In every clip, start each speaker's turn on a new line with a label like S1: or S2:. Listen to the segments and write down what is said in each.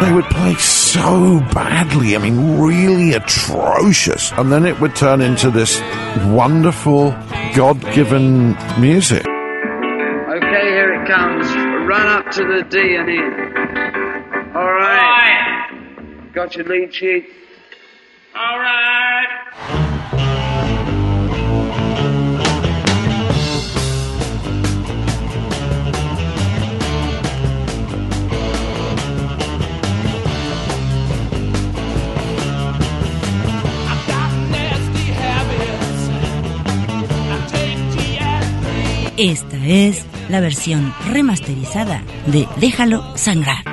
S1: They would play so badly, I mean, really atrocious. And then it would turn into this wonderful, God-given music.
S2: Okay, here it comes. Run up to the D and E. All right. Got your lead sheet? All right.
S3: Esta es la versión remasterizada de Déjalo Sangrar.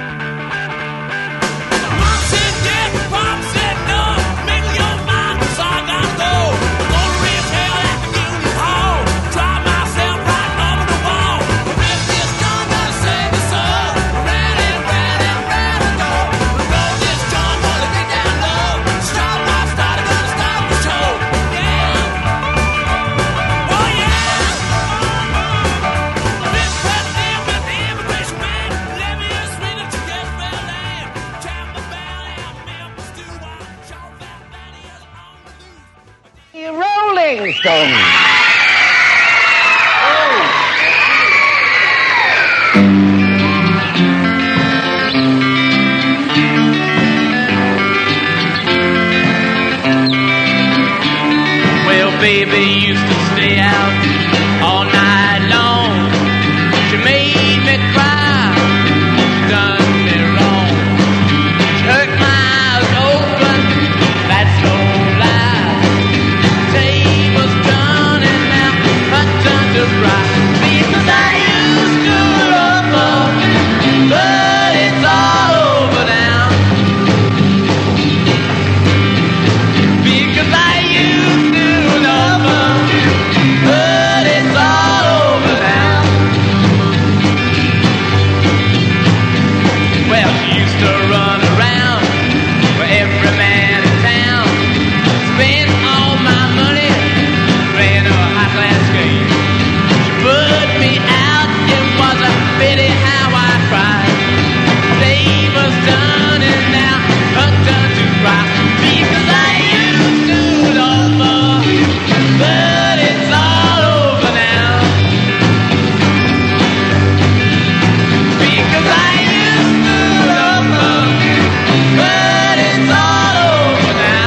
S4: Rolling Stones.
S5: Well, baby used to stay out all night long. She made me cry, done me wrong. She hurt my eyes open, that's no lie. Table's done and now my turn to cry. Because I used to love her, but it's all over now. Because I used to love her, but it's all over now. Well, she used to run around with every man in town, spend all my money, playing a high-class game. She put me out, it was a pity how I cried. Day was done and now her turn to cry. Because I used to love her, but it's all over now. Because I used to love her, but it's all over now.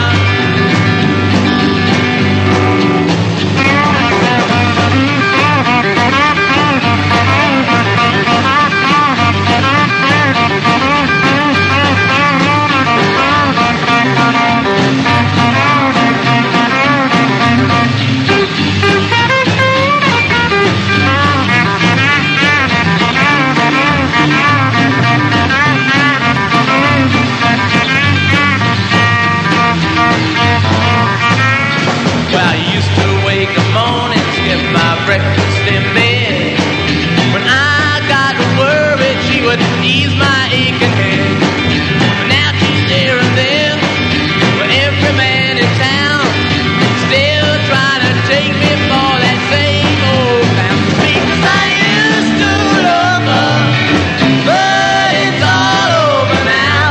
S5: Well, I used to wake up morning, skip my breakfast in bed. When I got worried, she would ease my aching head. But now she's there and there, with every man in town, still trying to take me for that same old clown. Because I used to love her, but it's all over now.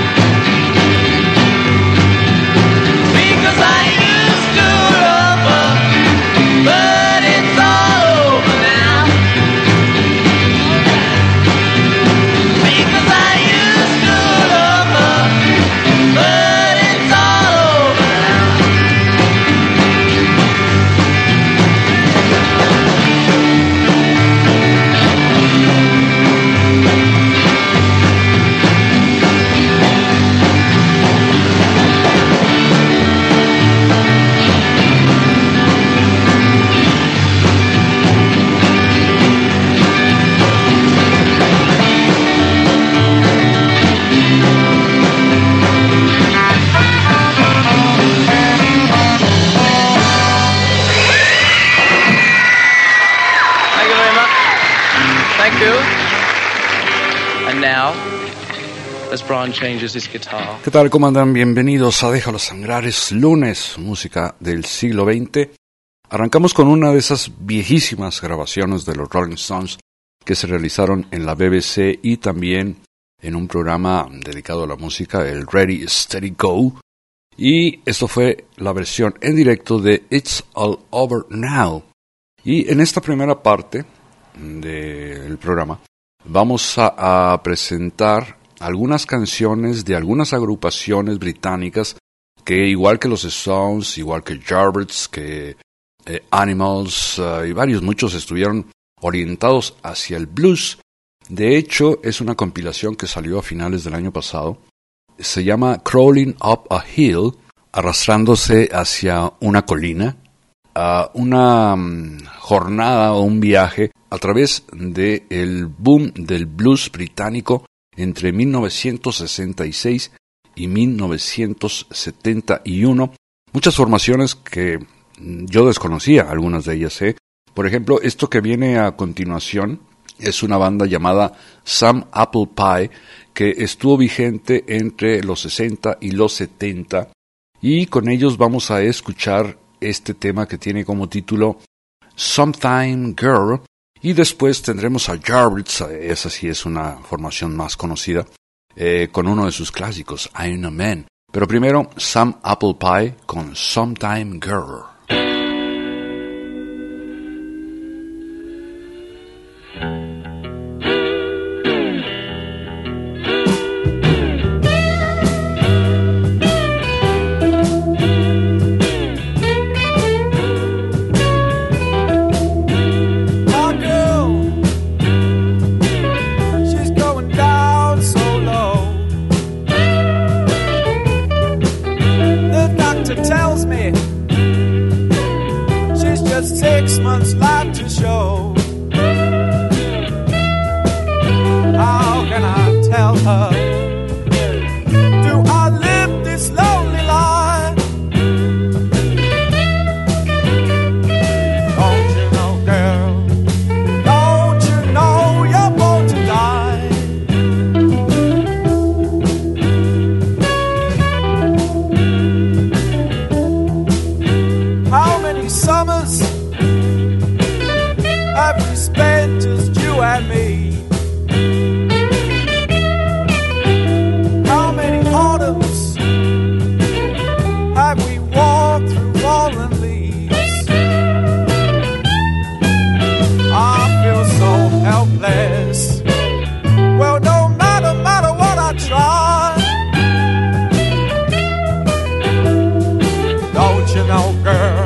S5: Because I used to love her, but it's all over now. Because I used to love her, but it's all over now. Thank you very much. Thank you. And now, as Brian changes his guitar.
S6: ¿Qué tal? ¿Cómo andan? Bienvenidos a Déjalo Sangrar. Es lunes, música del siglo XX. Arrancamos con una de esas viejísimas grabaciones de los Rolling Stones que se realizaron en la BBC y también en un programa dedicado a la música, el Ready, Steady, Go. Y esto fue la versión en directo de It's All Over Now. Y en esta primera parte del programa vamos a presentar algunas canciones de algunas agrupaciones británicas que, igual que los Stones, igual que Yardbirds, que Animals y muchos estuvieron orientados hacia el blues. De hecho, es una compilación que salió a finales del año pasado. Se llama Crawling Up a Hill, arrastrándose hacia una colina, una jornada o un viaje a través del boom del blues británico entre 1966 y 1971. Muchas formaciones que yo desconocía, algunas de ellas. Por ejemplo, esto que viene a continuación es una banda llamada Some Apple Pie, que estuvo vigente entre los 60 y los 70, y con ellos vamos a escuchar este tema que tiene como título Sometime Girl, y después tendremos a Yardbirds, esa sí es una formación más conocida, con uno de sus clásicos, I'm a Man. Pero primero, Some Apple Pie con Sometime Girl.
S7: Tells me she's just 6 months life to show. How can I tell her? Do I live this lonely life? Don't you know, girl? Don't you know you're born to die? Summers have we spent just you and me? How many autumns have we walked through fallen leaves? I feel so helpless. Well, no matter what I try, don't you know, girl?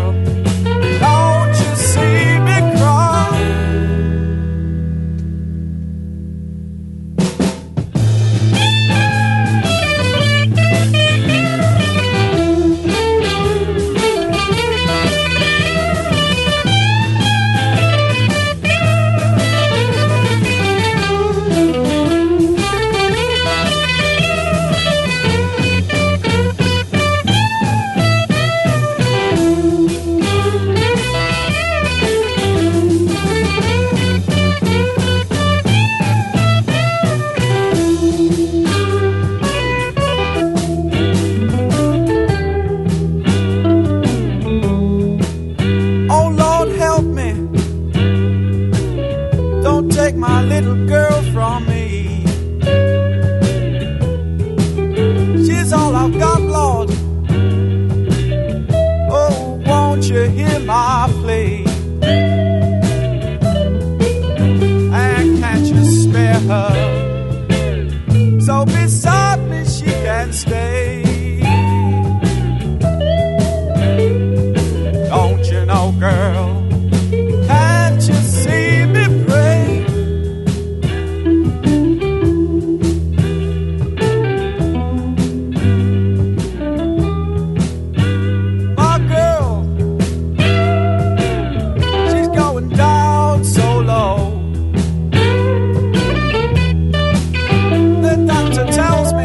S7: So beside me she can stay. Don't you know, girl? Can't you see me pray? My girl, she's going down so low. The doctor tells me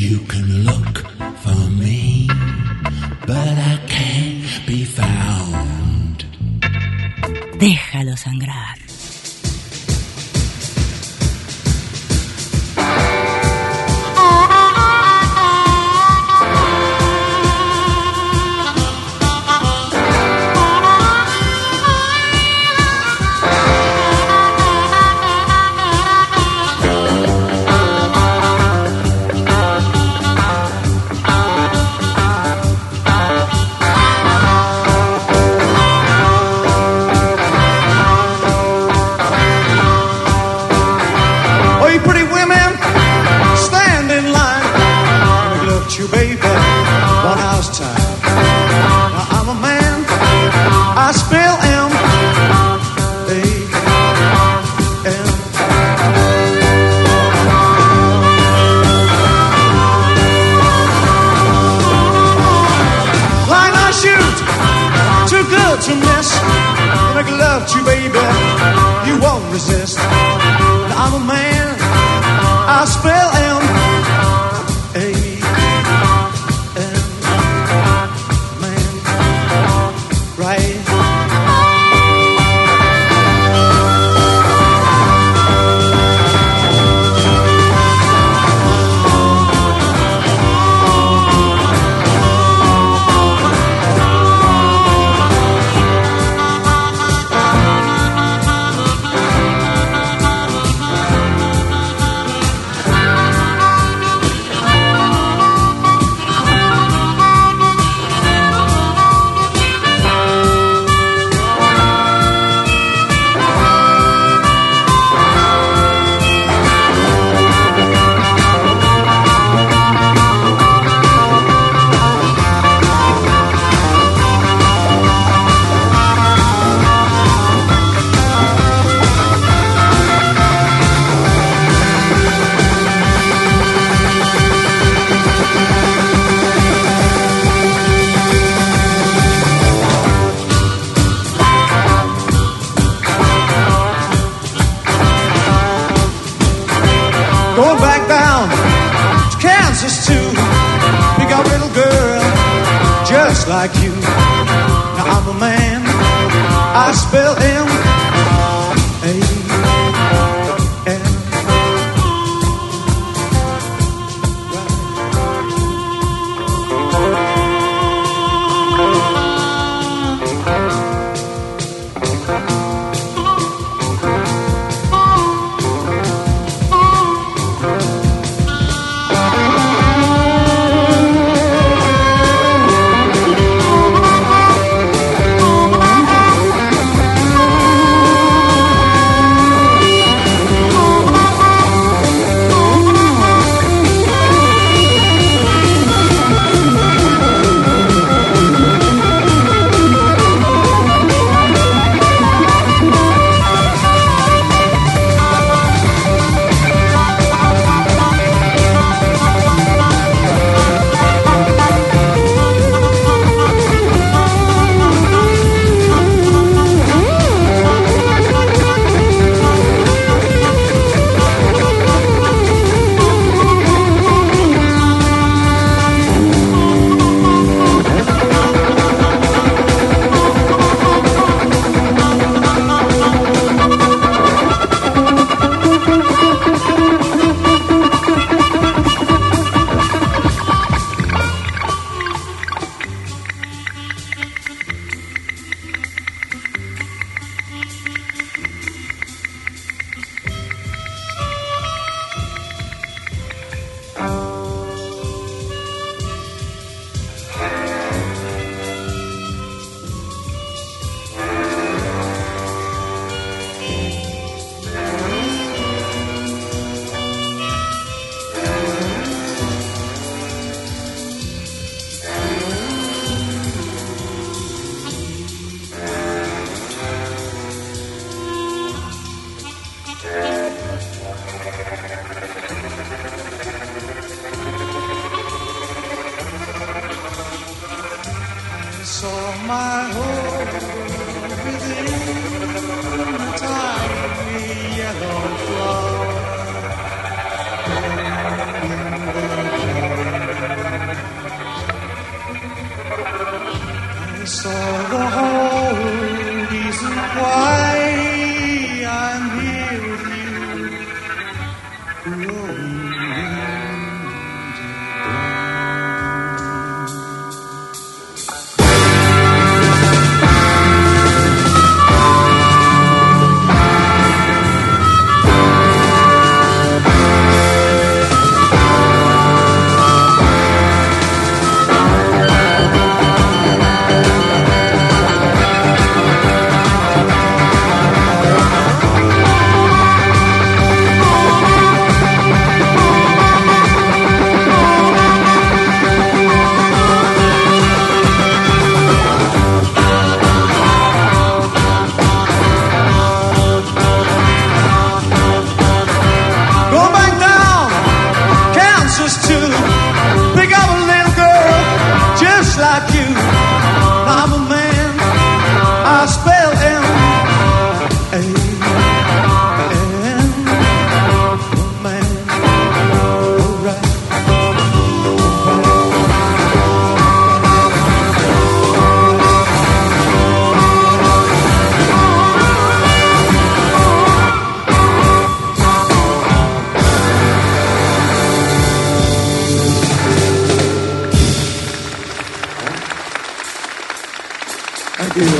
S8: You can look for me, but I can't be found.
S3: Déjalo sangrar.
S9: Going back down to Kansas too. Pick up a little girl just like you. Now I'm a man, I spell M-A-N.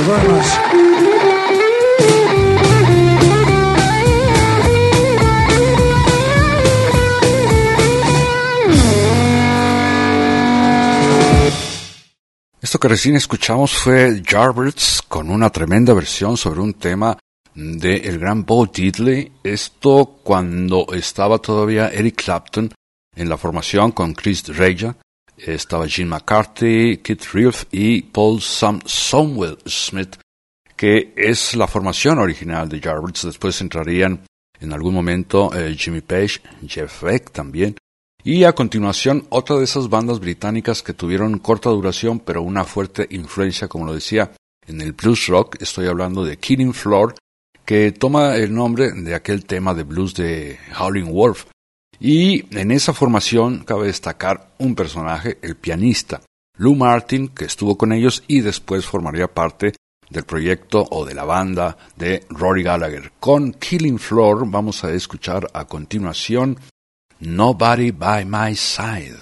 S9: very much.
S6: Esto que recién escuchamos fue Yardbirds con una tremenda versión sobre un tema de el gran Bo Diddley. Esto cuando estaba todavía Eric Clapton en la formación con Chris Rea. Estaba Gene McCarthy, Keith Reeves y Paul Samuel Smith, que es la formación original de Yardbirds. Después entrarían en algún momento Jimmy Page, Jeff Beck también. Y a continuación, otra de esas bandas británicas que tuvieron corta duración, pero una fuerte influencia, como lo decía, en el blues rock. Estoy hablando de Killing Floor, que toma el nombre de aquel tema de blues de Howlin' Wolf. Y en esa formación cabe destacar un personaje, el pianista Lou Martin, que estuvo con ellos y después formaría parte del proyecto o de la banda de Rory Gallagher. Con Killing Floor vamos a escuchar a continuación Nobody by My Side.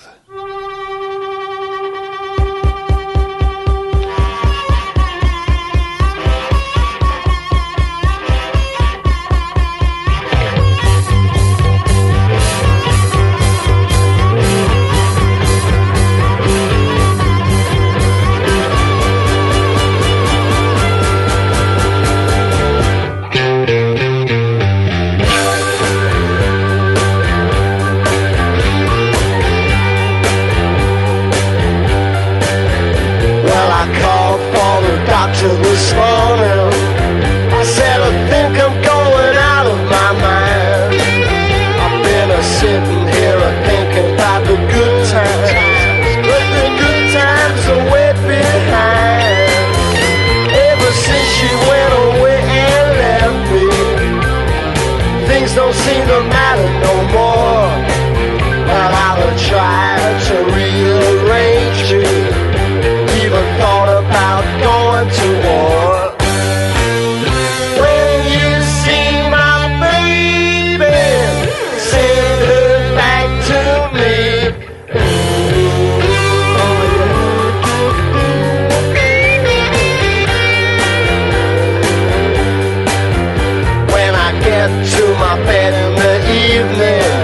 S10: This morning, I said I think I'm going out of my mind. I've been sitting here thinking about the good times, but the good times are way behind. Ever since she went away and left me, things don't seem to matter no more. But I've tried to rearrange me, even thought about going to war. When you see my baby, send her back to me. When I get to my bed in the evening,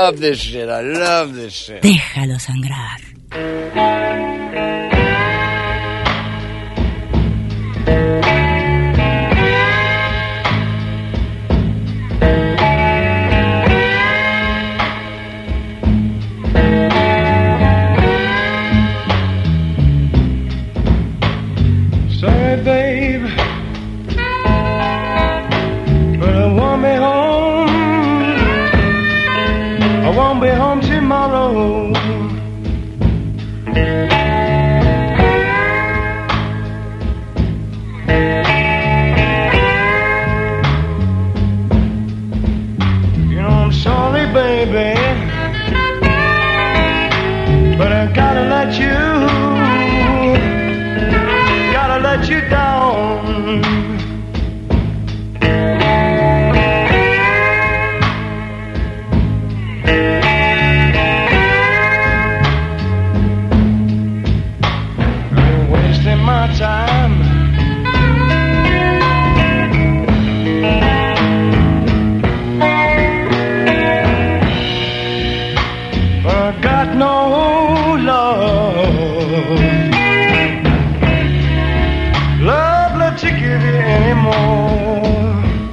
S11: love this shit. I love this shit.
S3: Déjalo sangrar.
S9: Sorry, babe, but I won't be home. I won't be home tomorrow. You know, I'm sorry, baby, but I gotta let you down. I'm wasting my time. But I got no love. Love to give you anymore.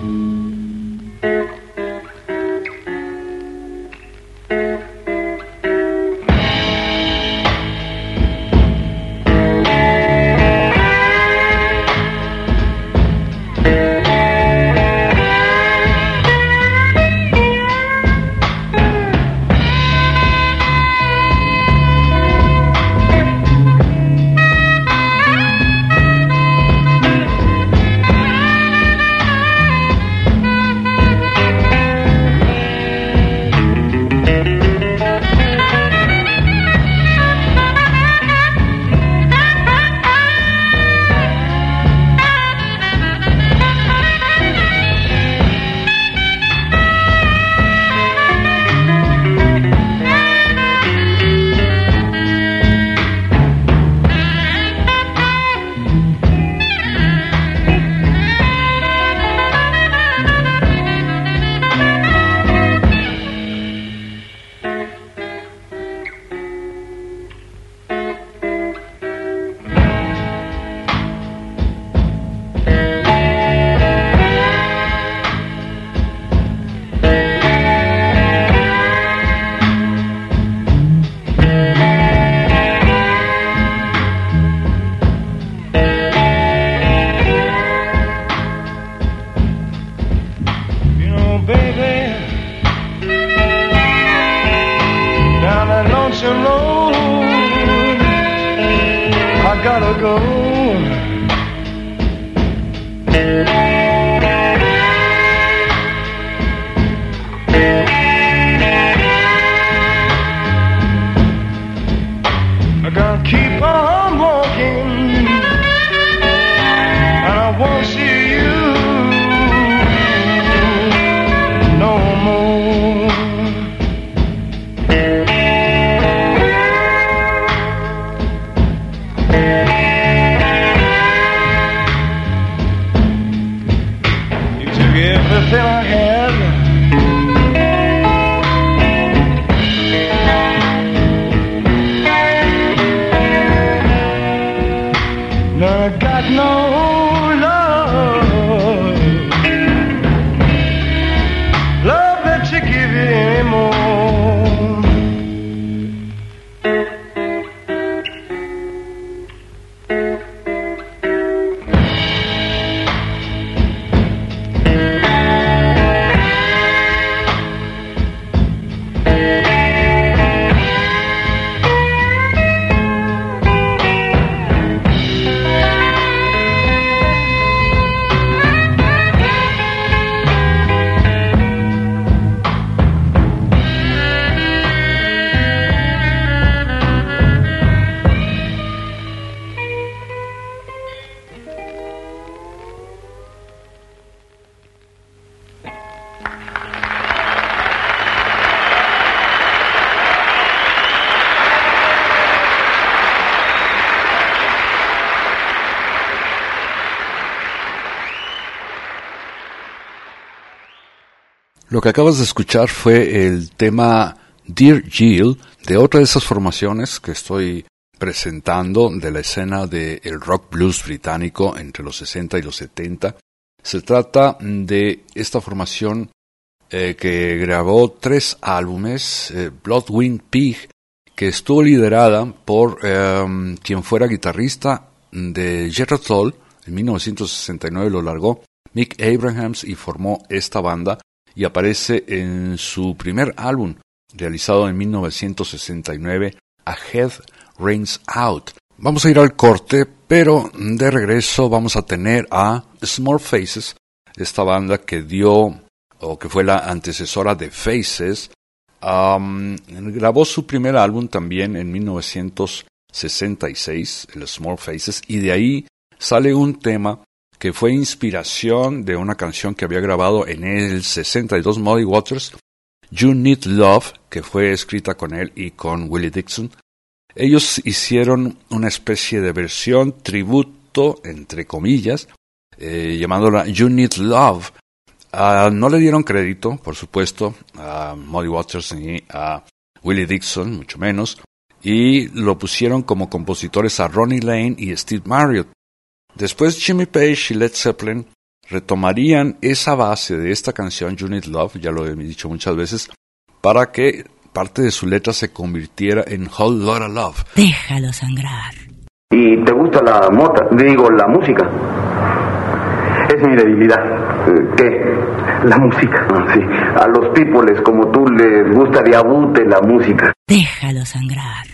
S9: Gotta go. I gotta keep on walking, and I won't see you no more. Everything I had, now I got no love that you give you anymore.
S6: Lo que acabas de escuchar fue el tema Dear Jill, de otra de esas formaciones que estoy presentando de la escena del rock blues británico entre los 60 y los 70. Se trata de esta formación que grabó 3 álbumes, Bloodwind Pig, que estuvo liderada por quien fuera guitarrista de Jethro Tull. En 1969 lo largó Mick Abrahams y formó esta banda, y aparece en su primer álbum realizado en 1969, A Head Rains Out. Vamos a ir al corte, pero de regreso vamos a tener a Small Faces, esta banda que que fue la antecesora de Faces. Grabó su primer álbum también en 1966, el Small Faces, y de ahí sale un tema que fue inspiración de una canción que había grabado en el 62 Muddy Waters, You Need Love, que fue escrita con él y con Willie Dixon. Ellos hicieron una especie de versión tributo, entre comillas, llamándola You Need Love. No le dieron crédito, por supuesto, a Muddy Waters ni a Willie Dixon, mucho menos, y lo pusieron como compositores a Ronnie Lane y Steve Marriott. Después Jimmy Page y Led Zeppelin retomarían esa base de esta canción You Need Love, ya lo he dicho muchas veces, para que parte de su letra se convirtiera en Whole Lotta Love.
S3: Déjalo sangrar.
S12: ¿Y te gusta la música? Es mi debilidad. ¿Qué? La música. Sí. A los peoples como tú les gusta de abute la música.
S3: Déjalo sangrar.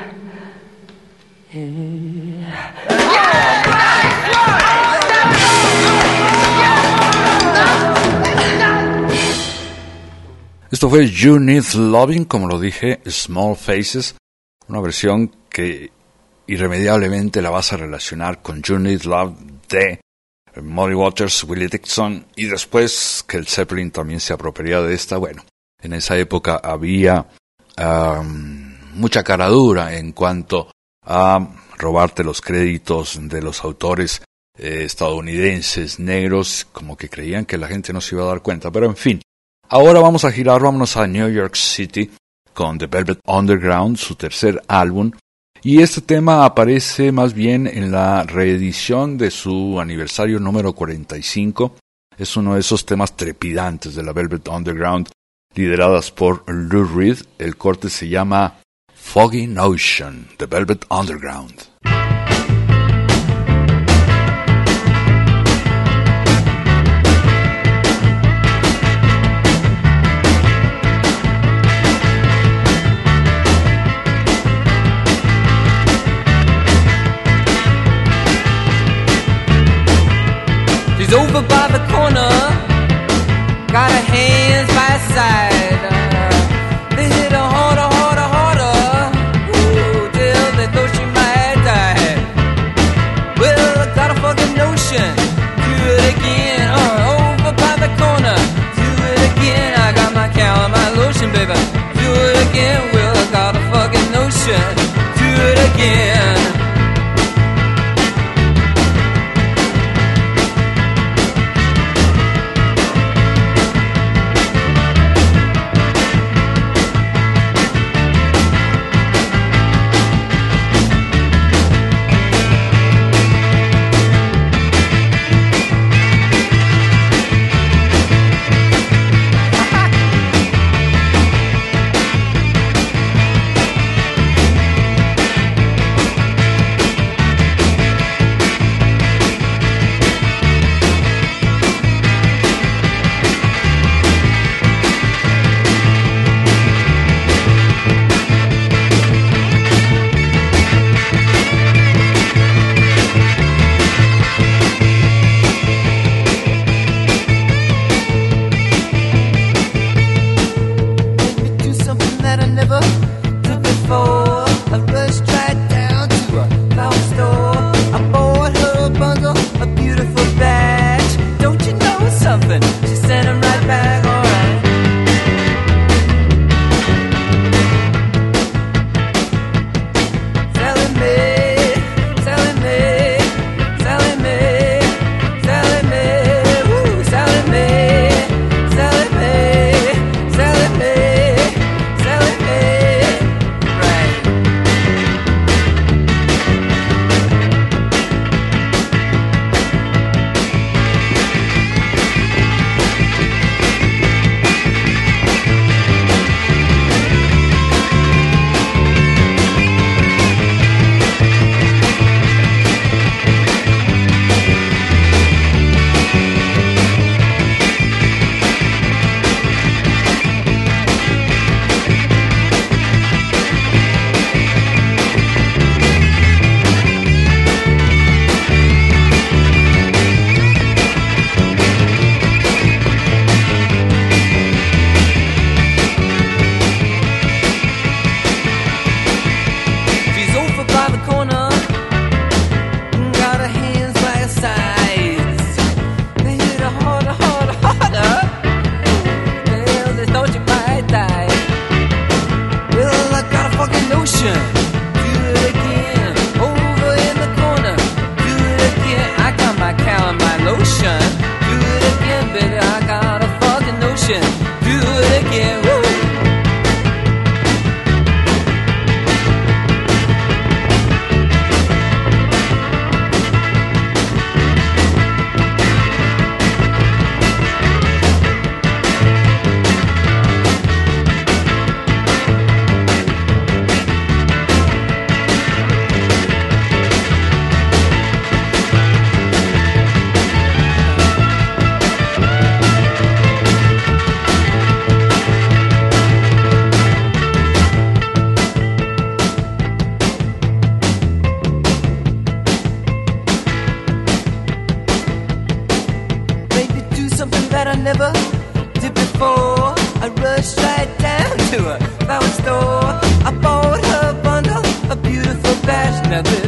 S6: Esto fue You Need Loving, como lo dije, Small Faces, una versión que irremediablemente la vas a relacionar con You Need Love de Muddy Waters, Willie Dixon, y después que el Zeppelin también se apropiaría de esta. Bueno, en esa época había mucha caradura en cuanto a robarte los créditos de los autores estadounidenses negros, como que creían que la gente no se iba a dar cuenta, pero en fin. Ahora vamos a girar, vámonos a New York City con The Velvet Underground, su tercer álbum, y este tema aparece más bien en la reedición de su aniversario número 45. Es uno de esos temas trepidantes de la Velvet Underground, lideradas por Lou Reed. El corte se llama Foggy Notion, The Velvet Underground.
S5: She's over by the corner, got her hands by her side. They hit her harder, harder, harder, ooh, till they thought she might die. Well, I got a fucking notion, do it again, over by the corner, do it again. I got my cow and my lotion, baby, do it again. Well, I got a fucking notion, do it again.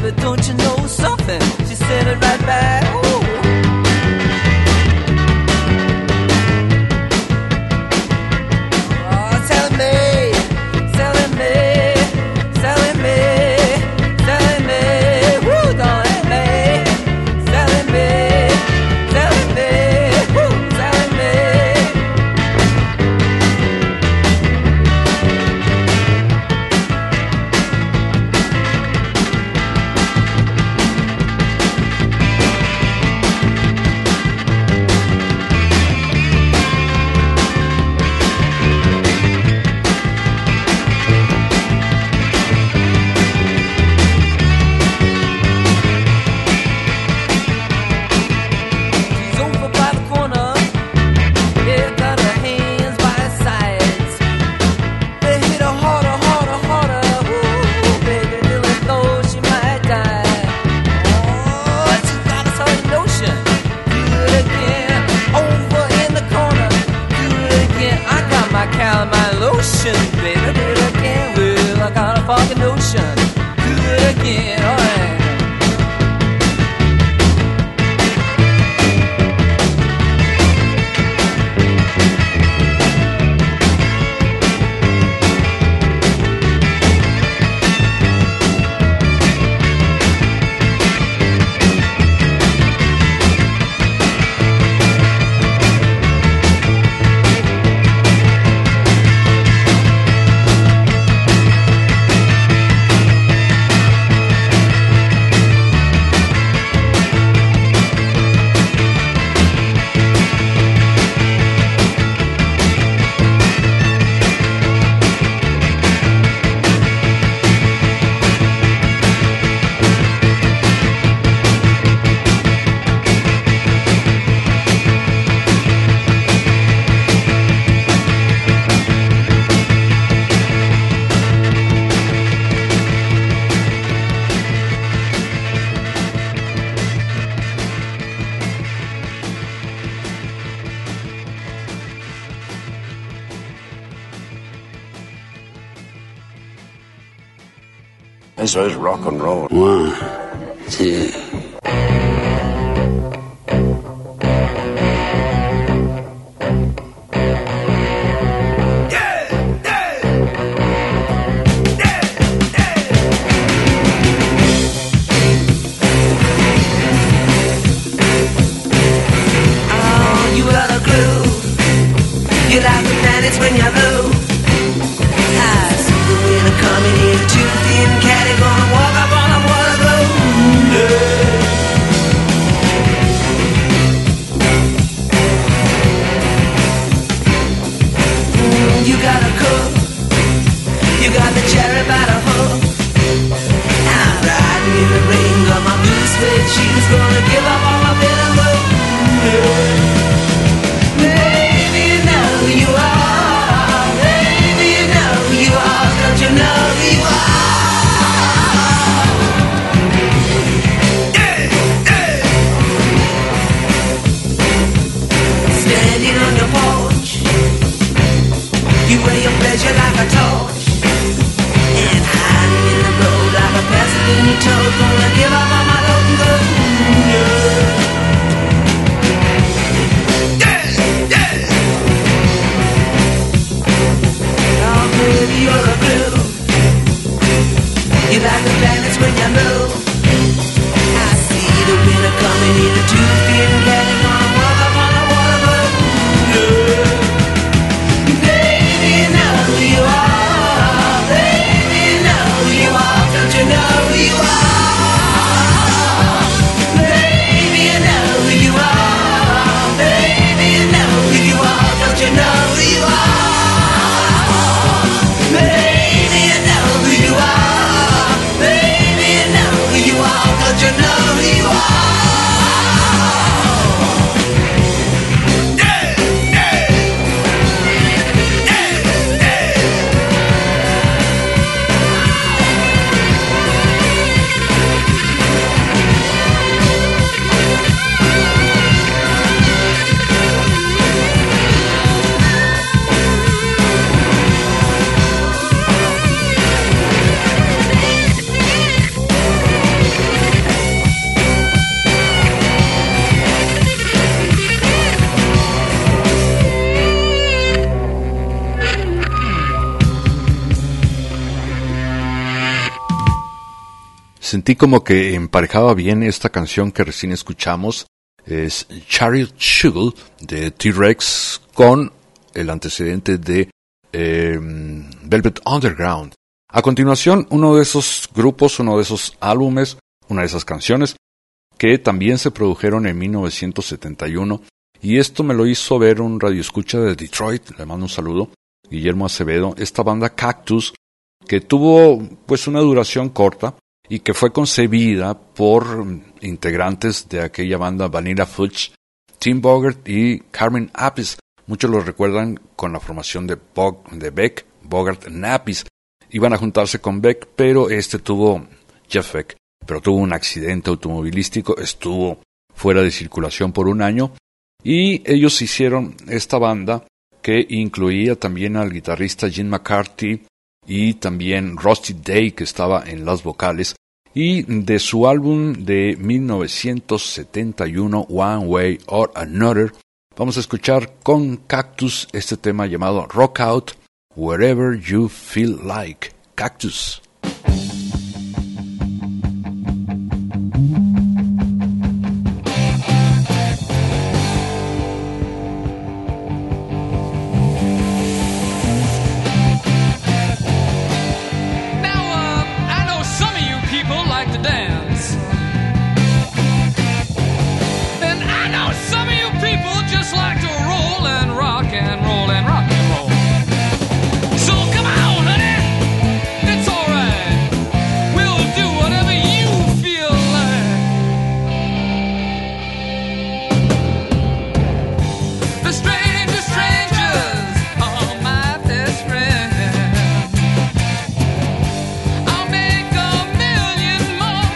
S5: baby, don't you know something? She said it right back. Ooh.
S11: Eso es rock and roll.
S8: Sí.
S6: sentí como que emparejaba bien esta canción que recién escuchamos, es Chariot Shuggle de T-Rex con el antecedente de Velvet Underground. A continuación, uno de esos grupos, uno de esos álbumes, una de esas canciones que también se produjeron en 1971, y esto me lo hizo ver un radioescucha de Detroit, le mando un saludo, Guillermo Acevedo, esta banda Cactus, que tuvo pues una duración corta y que fue concebida por integrantes de aquella banda Vanilla Fudge, Tim Bogert y Carmen Appice. Muchos lo recuerdan con la formación de Beck, Bogert and Appice. Iban a juntarse con Beck, pero Jeff Beck, pero tuvo un accidente automovilístico, estuvo fuera de circulación por un año, y ellos hicieron esta banda que incluía también al guitarrista Jim McCarthy y también Rusty Day, que estaba en las vocales, y de su álbum de 1971, One Way or Another, vamos a escuchar con Cactus este tema llamado Rock Out Wherever You Feel Like. Cactus.
S13: More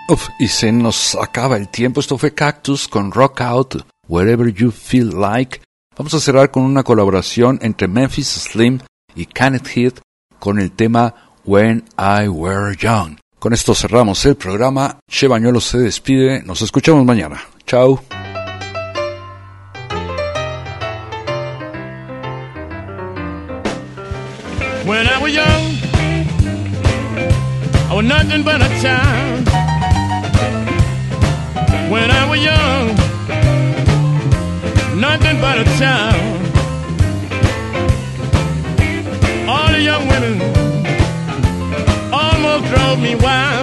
S6: Y se nos acaba el tiempo. Esto fue Cactus con Rock Out, Wherever You Feel Like. Vamos a cerrar con una colaboración entre Memphis Slim y Kenneth Heath con el tema When I Were Young. Con esto cerramos el programa. Che Bañuelos se despide. Nos escuchamos mañana. Chao.
S13: When I was young, I was nothing but a child. When I was young, nothing but a child. All the young women almost drove me wild.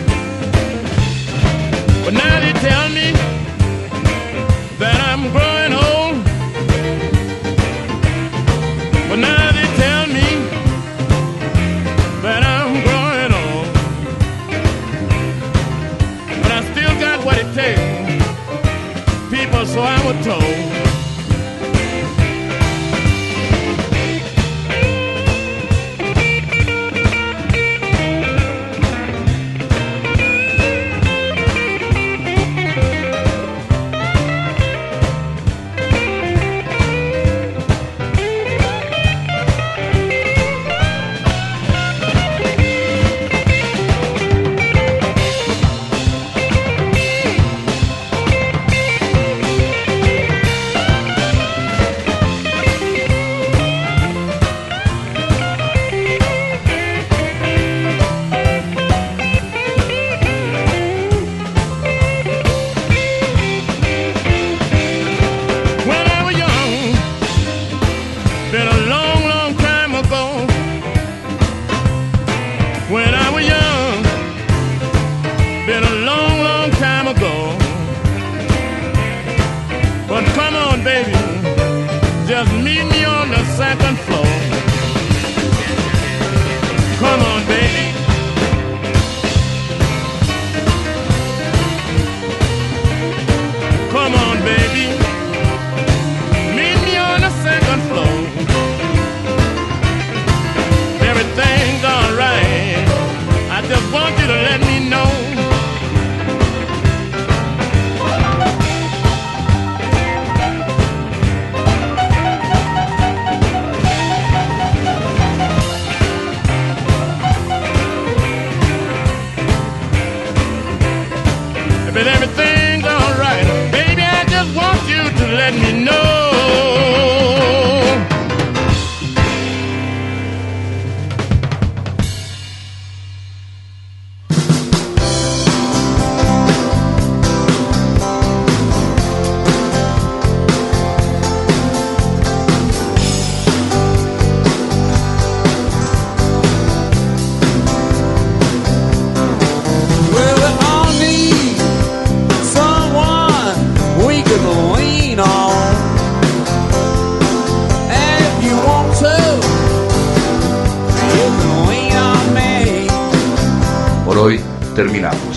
S13: But now they tell me that I'm growing old. But now they tell me that I'm growing old. But I still got what it takes, people, so I was told. But everything's alright, baby, I just want you to let me know.
S6: Por hoy terminamos.